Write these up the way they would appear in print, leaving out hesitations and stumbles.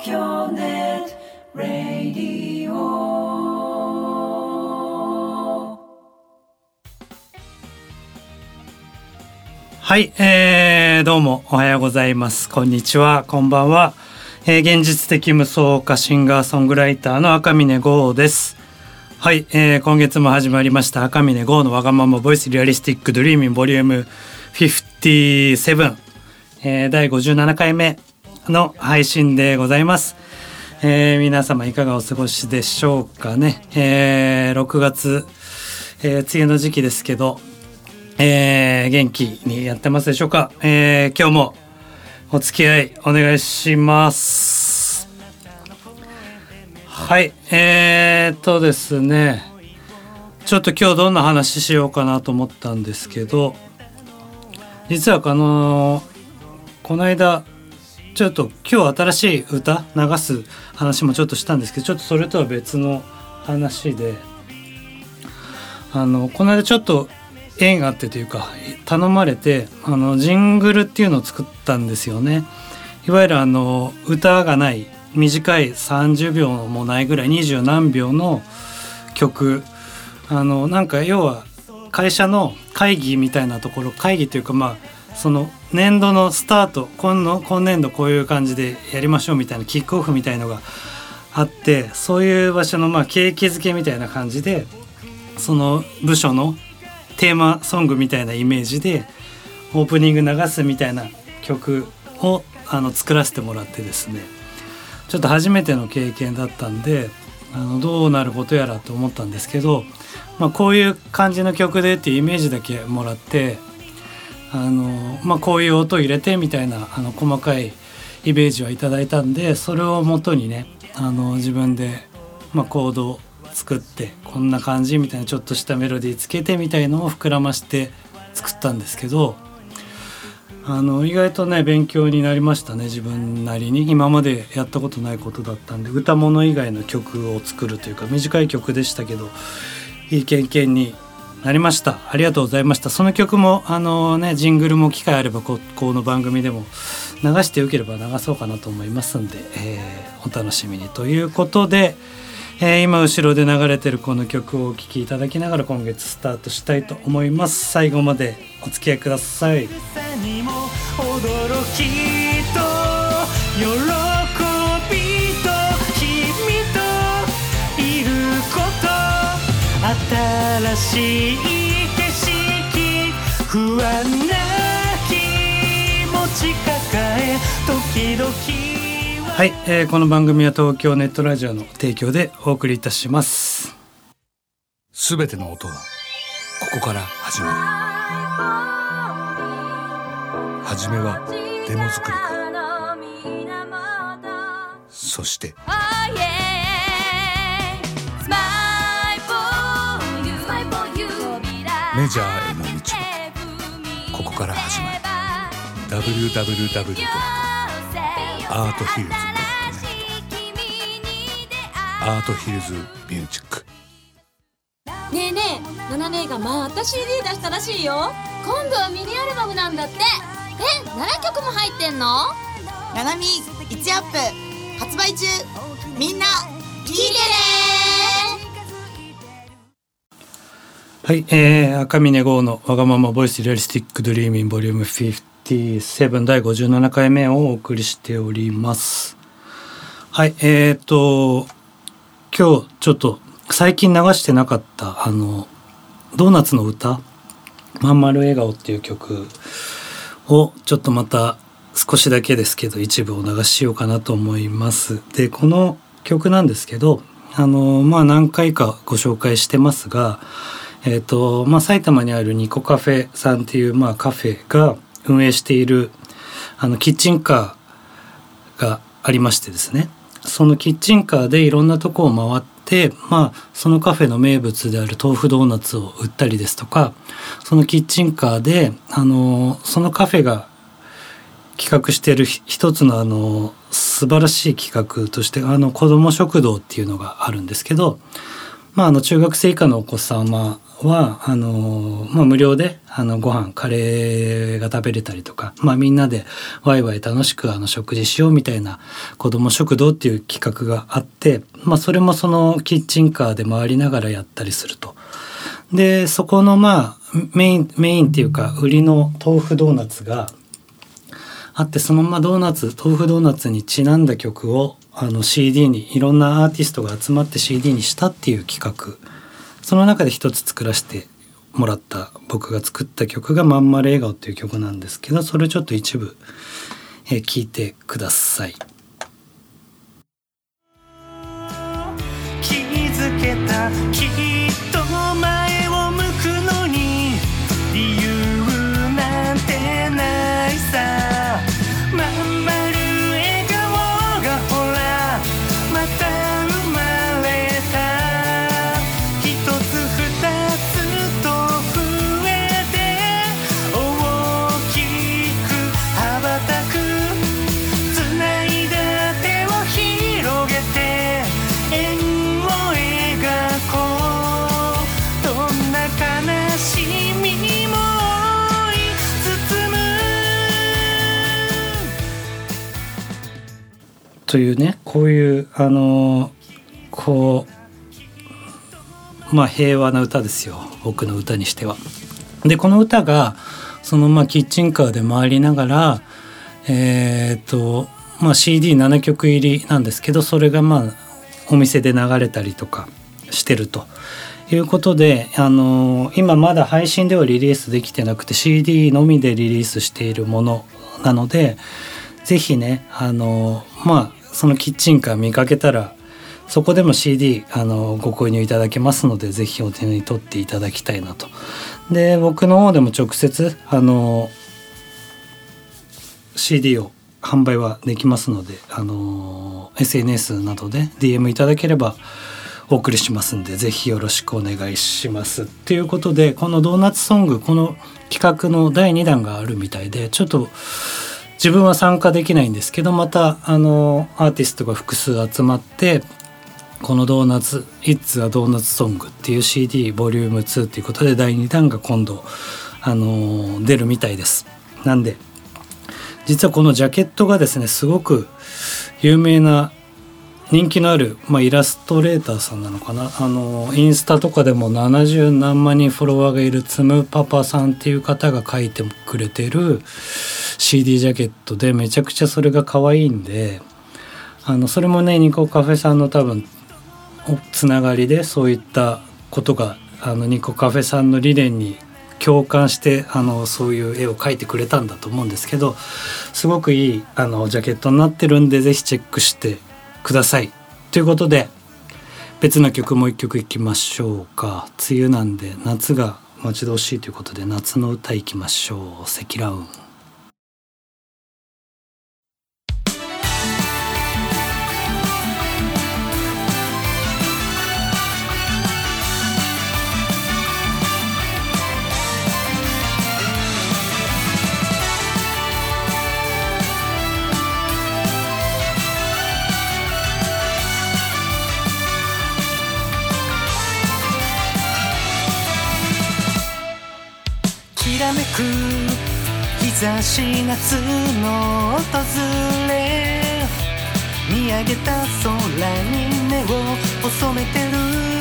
京ネットラディオ。 はい、どうもおはようございます。こんにちは、こんばんは。現実的無双歌シンガーソングライターの赤峰剛です。はい、今月も始まりました赤峰剛のわがままボイスリアリスティックドリーミンボリューム57、第57回目の配信でございます。皆様いかがお過ごしでしょうかね。6月、梅雨の時期ですけど、元気にやってますでしょうか。今日もお付き合いお願いします。はい、ですね、ちょっと今日どんな話しようかなと思ったんですけど、実はこの間ちょっと今日新しい歌流す話もちょっとしたんですけど、ちょっとそれとは別の話で、この間ちょっと縁があってというか頼まれてジングルっていうのを作ったんですよね。いわゆる歌がない短い30秒もないぐらい20何秒の曲、なんか要は会社の会議みたいなところ、会議というかその年度のスタート、今年度こういう感じでやりましょうみたいなキックオフみたいのがあって、そういう場所の景気づけみたいな感じで、その部署のテーマソングみたいなイメージでオープニング流すみたいな曲を作らせてもらってですね、ちょっと初めての経験だったんでどうなることやらと思ったんですけど、こういう感じの曲でっていうイメージだけもらって、こういう音入れてみたいな細かいイメージはいただいたんで、それを元にね自分でコードを作って、こんな感じみたいなちょっとしたメロディーつけてみたいのを膨らまして作ったんですけど、意外とね勉強になりましたね。自分なりに今までやったことないことだったんで、歌物以外の曲を作るというか、短い曲でしたけどいい経験になりました。ありがとうございました。その曲もジングルも機会あればこの番組でも流してよければ流そうかなと思いますんで、お楽しみにということで、今後ろで流れてるこの曲をお聴きいただきながら今月スタートしたいと思います。最後までお付き合いください。 驚きと喜びと君といること、新しい景色、不安な気持ち抱え時々。 はい、この番組は東京ネットラジオの提供でお送りいたします。 すべての音はここから始まる。はじめはデモ作りから、そしてメジャーへの道もここから始まる。 www.arthills.net アートヒルズミュージック。 ねえねえ、ナナ姉がまた CD 出したらしいよ。今度はミニアルバムなんだって。7曲も入ってんの？ ナナミ1アップ発売中。みんな聴いてね。 はい、赤峰剛のわがままボイスリアリスティックドリーミンボリューム57第57回目をお送りしております。はい、今日ちょっと最近流してなかったドーナツの歌まんまる笑顔っていう曲をちょっとまた少しだけですけど一部お流ししようかなと思います。でこの曲なんですけど何回かご紹介してますが、埼玉にあるニコカフェさんっていうカフェが運営しているキッチンカーがありましてですね、そのキッチンカーでいろんなとこを回って、そのカフェの名物である豆腐ドーナツを売ったりですとか、そのキッチンカーでそのカフェが企画している一つの素晴らしい企画として子ども食堂っていうのがあるんですけど、中学生以下のお子様は無料でご飯カレーが食べれたりとか、みんなでワイワイ楽しく食事しようみたいな子ども食堂っていう企画があって、それもそのキッチンカーで回りながらやったりすると。でそこのメインっていうか売りの豆腐ドーナツがあって、その豆腐ドーナツにちなんだ曲をCD にいろんなアーティストが集まって CD にしたっていう企画、その中で一つ作らせてもらった僕が作った曲がまんまる笑顔っていう曲なんですけど、それちょっと一部聴いてください。 気づけたきっと前を向くのに理由なんてないさ、まんまる笑顔がほらまた生まれた、一つ二つと増えて大きく羽ばたく、つないだ手を広げて円を描こう、どんな悲しみも覆い包むというね、こういう平和な歌ですよ、僕の歌にしては。でこの歌がそのキッチンカーで回りながらCD7 曲入りなんですけど、それがお店で流れたりとかしてるということで、今まだ配信ではリリースできてなくて CD のみでリリースしているものなので、ぜひねそのキッチンカー見かけたらそこでも CD ご購入いただけますので、ぜひお手に取っていただきたいなと。で僕の方でも直接CD を販売はできますので、SNS などで DM いただければお送りしますんで、ぜひよろしくお願いします。ということで、このドーナツソング、この企画の第2弾があるみたいで、ちょっと自分は参加できないんですけど、またアーティストが複数集まってこのドーナツ It's a Donut Song っていう CD ボリューム2ということで第2弾が今度出るみたいです。なんで実はこのジャケットがですね、すごく有名な人気のある、イラストレーターさんなのかな、インスタとかでも70何万人フォロワーがいるつむパパさんっていう方が描いてくれてる CD ジャケットで、めちゃくちゃそれが可愛いんで、それもねニコカフェさんの多分つながりで、そういったことがニコカフェさんの理念に共感してそういう絵を描いてくれたんだと思うんですけど、すごくいいジャケットになってるんで、ぜひチェックしてください。ということで別な曲もう一曲いきましょうか。梅雨なんで夏が待ち遠しいということで夏の歌いきましょう。積乱雲。 きらめく日差し、夏の訪れ、見上げた空に目を細めてる、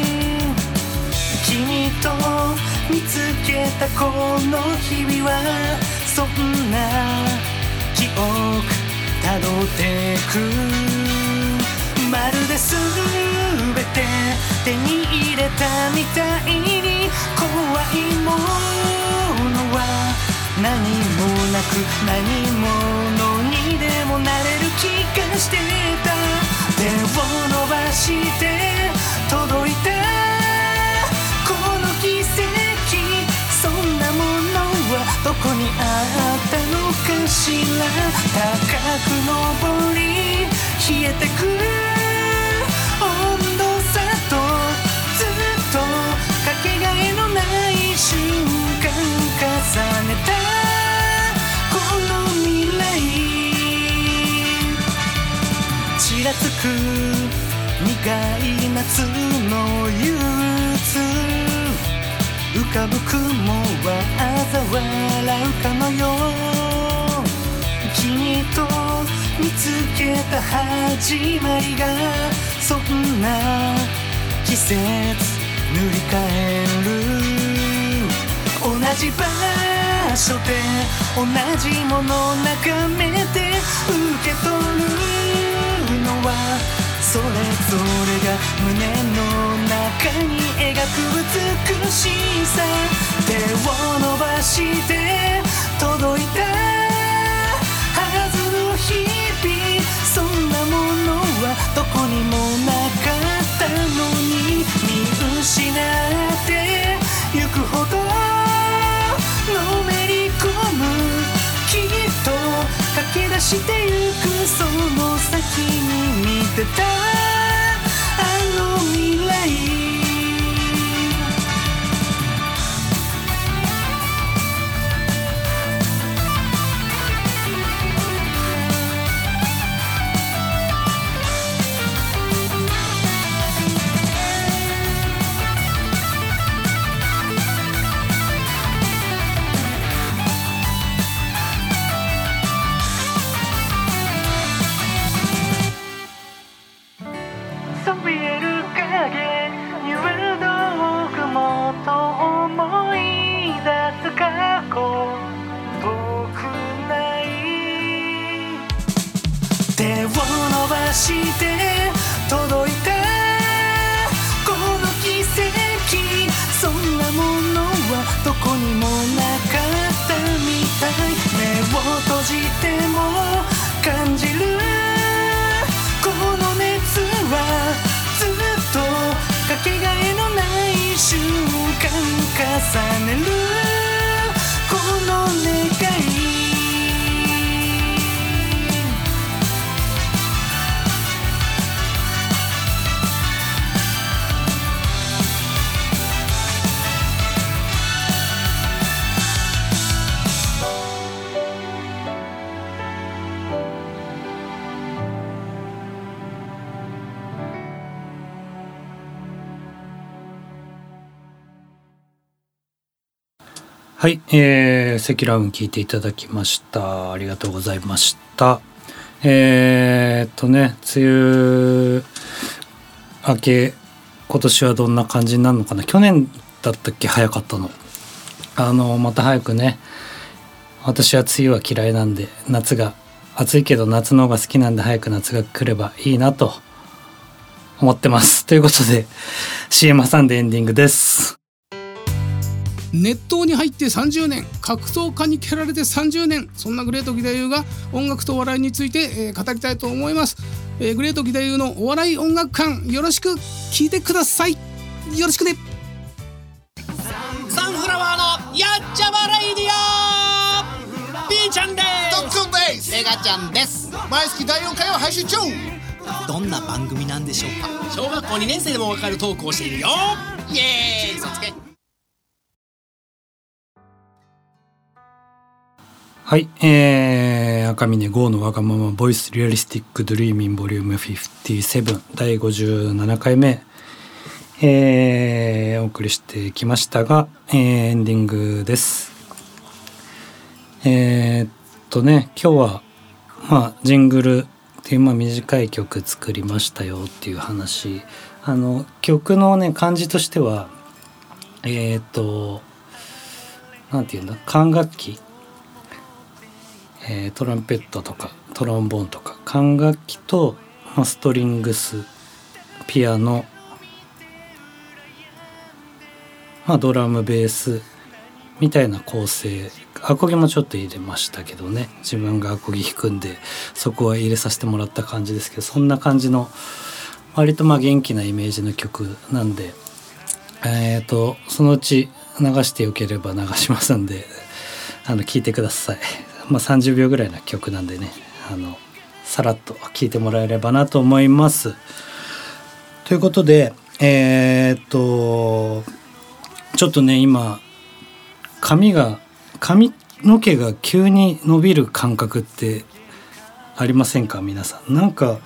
君と見つけたこの日々はそんな記憶たどってく、まるで全て手に入れたみたいに、怖いものは何もなく何者にでもなれる気がしてた。手を伸ばして届いたこの奇跡、そんなものはどこにあったのかしら。高く登り冷えてく温度差とずっとかけがえのない瞬間重ねたこの未来、ちらつく苦い夏の憂鬱、 浮かぶ雲は嘲笑うかのよう、君と見つけた始まりがそんな季節塗り替える。同じ場所で同じもの眺めて受け取るのはそれぞれが胸の中に描く美しさ。手を伸ばして届いたはずの日々、そんなものはどこにもなかったのに、見失ってゆくほどのめり込む。きっと駆け出してゆくその先に見てたあの未来。そびえる影揺れる道具もと思い出す過去遠くない。手を伸ばして届いたこの奇跡、そんなものはどこにもなかったみたい。目を閉じても感じるこの熱はずっとかけがえのない瞬間重ねるこの願い。 はい、積乱雲聞いていただきました。ありがとうございました。梅雨明け今年はどんな感じになるのかな。去年だったっけ早かったの。また早くね、私は梅雨は嫌いなんで、夏が暑いけど夏の方が好きなんで早く夏が来ればいいなと思ってます。ということで CM 挟んでエンディングです。 熱湯に入って30年、格闘家に蹴られて30年、そんなグレート義太夫が音楽とお笑いについて、語りたいと思います。グレート義太夫のお笑い音楽館、よろしく聞いてください。よろしくね。 サンフラワーのやっちゃまレイディオ、 B ちゃんです。 ドックンです。 メガちゃんです。 毎月第4回を配信中。 どんな番組なんでしょうか。小学校2年生でもわかるトークをしているよ。イエーイ、嘘つけ。 はい、赤峰剛のわがままボイスリアリスティックドリーミンボリューム57第57回目、お送りしてきましたが、エンディングです。今日はジングルっていう短い曲作りましたよっていう話。曲のね感じとしてはなんていうんだ、管楽器、トランペットとかトロンボーンとか管楽器と、ストリングス、ピアノ、ドラムベースみたいな構成。アコギもちょっと入れましたけどね、自分がアコギ弾くんでそこは入れさせてもらった感じですけど、そんな感じの割と元気なイメージの曲なんで、そのうち流してよければ流しますんで聴いてください。30秒ぐらいの曲なんでね、さらっと聴いてもらえればなと思います。ということでちょっとね今髪の毛が急に伸びる感覚ってありませんか皆さん。なんか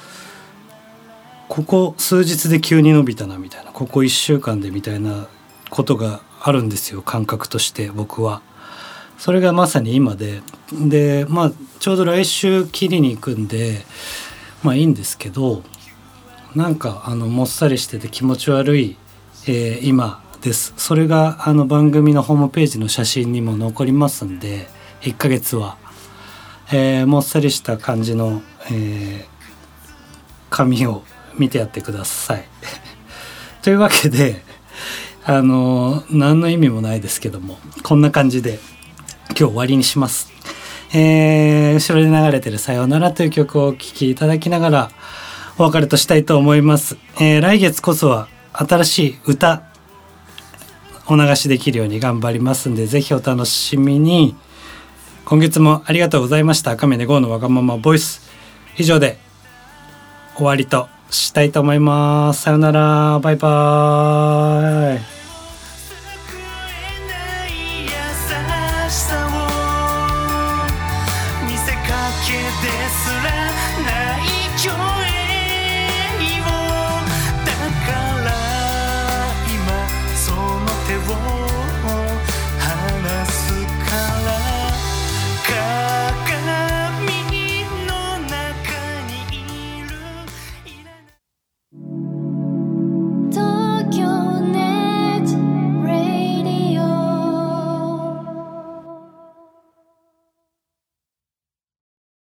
ここ数日で急に伸びたなみたいな、ここ1週間でみたいなことがあるんですよ、感覚として僕は。それがまさに今で、ちょうど来週切りに行くんでいいんですけど、なんかもっさりしてて気持ち悪い、今です。それが番組のホームページの写真にも残りますんで、1ヶ月は、もっさりした感じの、髪を見てやってくださいというわけで何の意味もないですけども、こんな感じで今日終わりにします。後ろで流れてるさようならという曲をお聴きいただきながらお別れとしたいと思います。来月こそは新しい歌お流しできるように頑張りますんで、ぜひお楽しみに。今月もありがとうございました。赤嶺郷のわがままボイス、以上で終わりとしたいと思います。さよなら、バイバイ。 だから今その手を